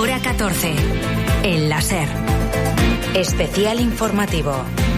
Hora 14. El láser. Especial informativo.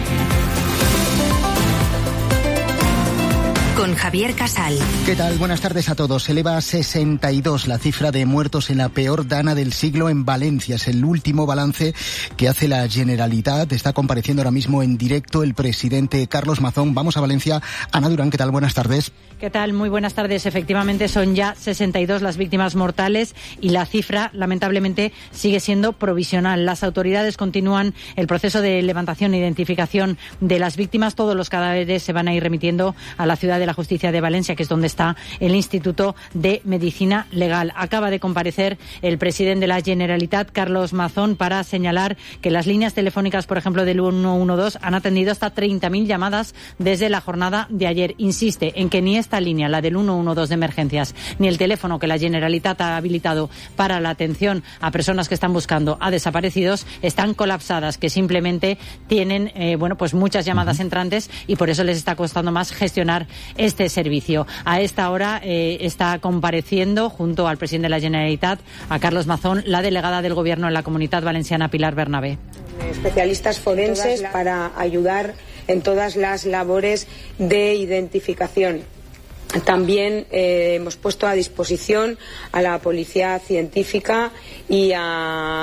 Con Javier Casal. ¿Qué tal? Buenas tardes a todos. Se eleva a 62 la cifra de muertos en la peor dana del siglo en Valencia. Es el último balance que hace la Generalitat. Está compareciendo ahora mismo en directo el presidente Carlos Mazón. Vamos a Valencia. Ana Durán, ¿qué tal? Buenas tardes. ¿Qué tal? Muy buenas tardes. Efectivamente, son ya 62 las víctimas mortales y la cifra, lamentablemente, sigue siendo provisional. Las autoridades continúan el proceso de levantación e identificación de las víctimas. Todos los cadáveres se van a ir remitiendo a la ciudad de la Justicia de Valencia, que es donde está el Instituto de Medicina Legal. Acaba de comparecer el presidente de la Generalitat, Carlos Mazón, para señalar que las líneas telefónicas, por ejemplo, del 112, han atendido hasta 30.000 llamadas desde la jornada de ayer. Insiste en que ni esta línea, la del 112 de emergencias, ni el teléfono que la Generalitat ha habilitado para la atención a personas que están buscando a desaparecidos están colapsadas, que simplemente tienen pues muchas llamadas entrantes y por eso les está costando más gestionar este servicio. A esta hora está compareciendo junto al presidente de la Generalitat, a Carlos Mazón, la delegada del Gobierno en la Comunitat Valenciana, Pilar Bernabé. Especialistas forenses para ayudar en todas las labores de identificación. También hemos puesto a disposición a la policía científica y a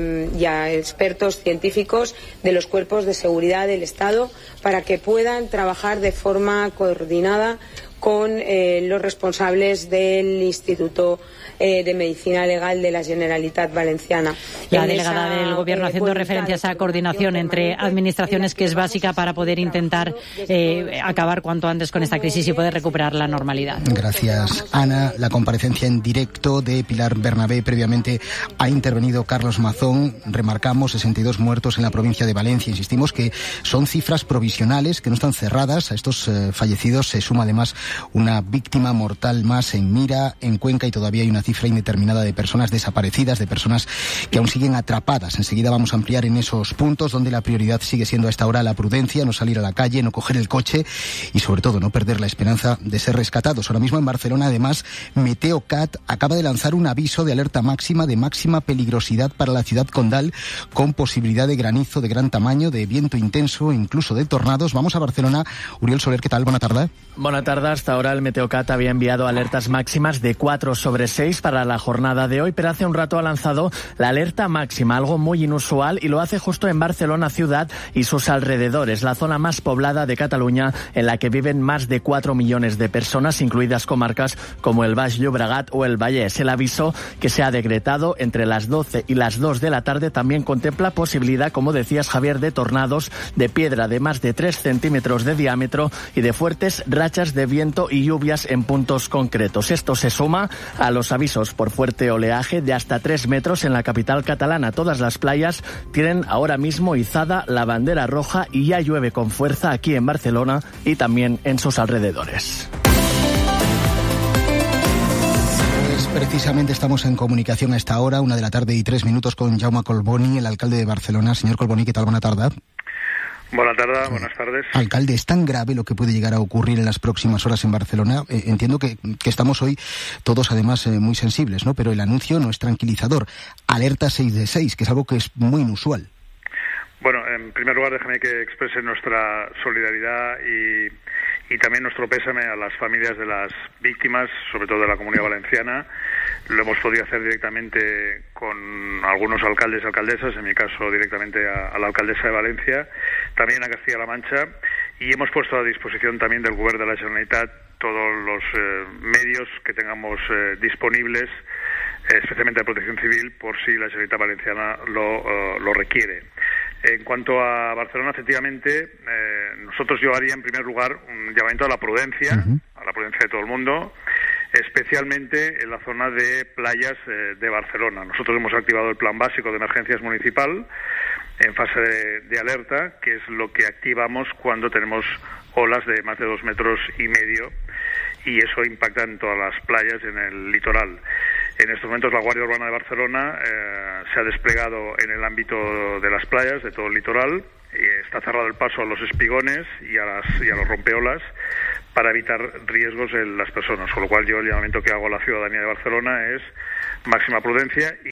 expertos científicos de los cuerpos de seguridad del Estado para que puedan trabajar de forma coordinada con los responsables del Instituto de Medicina Legal de la Generalitat Valenciana. La delegada del Gobierno haciendo referencia a esa coordinación entre administraciones, que es básica para poder intentar acabar cuanto antes con esta crisis y poder recuperar la normalidad. Gracias, Ana. La comparecencia en directo de Pilar Bernabé. Previamente ha intervenido Carlos Mazón. Remarcamos 62 muertos en la provincia de Valencia. Insistimos que son cifras provisionales, que no están cerradas. A estos fallecidos se suma además una víctima mortal más en Mira, en Cuenca, y todavía hay una cifra indeterminada de personas desaparecidas, de personas que aún siguen atrapadas. Enseguida vamos a ampliar en esos puntos donde la prioridad sigue siendo a esta hora la prudencia, no salir a la calle, no coger el coche y sobre todo no perder la esperanza de ser rescatados. Ahora mismo en Barcelona, además, Meteocat acaba de lanzar un aviso de alerta máxima, de máxima peligrosidad para la ciudad condal, con posibilidad de granizo de gran tamaño, de viento intenso, incluso de tornados. Vamos a Barcelona. Uriel Soler, ¿qué tal? Buena tarde. Buena tarde. Hasta ahora el Meteocat había enviado alertas máximas de 4/6 para la jornada de hoy, pero hace un rato ha lanzado la alerta máxima, algo muy inusual, y lo hace justo en Barcelona ciudad y sus alrededores, la zona más poblada de Cataluña, en la que viven más de 4 millones de personas, incluidas comarcas como el Baix Llobregat o el Vallès. El aviso, que se ha decretado entre las 12 y las 2 de la tarde, también contempla posibilidad, como decías, Javier, de tornados de piedra de más de 3 centímetros de diámetro y de fuertes rachas de viento y lluvias en puntos concretos. Esto se suma a los avisos por fuerte oleaje de hasta 3 metros en la capital catalana. Todas las playas tienen ahora mismo izada la bandera roja y ya llueve con fuerza aquí en Barcelona y también en sus alrededores. Precisamente estamos en comunicación a esta hora, 1:03 con Jaume Collboni, el alcalde de Barcelona. Señor Collboni, ¿qué tal? Buena tarde. Buenas tardes. Alcalde, ¿es tan grave lo que puede llegar a ocurrir en las próximas horas en Barcelona? Entiendo que estamos hoy todos además muy sensibles, ¿no? Pero el anuncio no es tranquilizador. Alerta 6 de 6, que es algo que es muy inusual. Bueno, en primer lugar, déjame que exprese nuestra solidaridad y también nuestro pésame a las familias de las víctimas, sobre todo de la Comunidad Valenciana. Lo hemos podido hacer directamente con algunos alcaldes y alcaldesas, en mi caso directamente a la alcaldesa de Valencia, también a Castilla-La Mancha, y hemos puesto a disposición también del Govern de la Generalitat todos los medios que tengamos disponibles, especialmente de protección civil, por si la Generalitat Valenciana lo requiere. En cuanto a Barcelona, efectivamente, yo haría en primer lugar un llamamiento a la prudencia, a la prudencia de todo el mundo, especialmente en la zona de playas de Barcelona. Nosotros hemos activado el Plan Básico de Emergencias Municipal en fase de alerta, que es lo que activamos cuando tenemos olas de más de 2,5 metros, y eso impacta en todas las playas en el litoral. En estos momentos la Guardia Urbana de Barcelona se ha desplegado en el ámbito de las playas, de todo el litoral, y está cerrado el paso a los espigones y a los rompeolas para evitar riesgos en las personas, con lo cual yo el llamamiento que hago a la ciudadanía de Barcelona es máxima prudencia.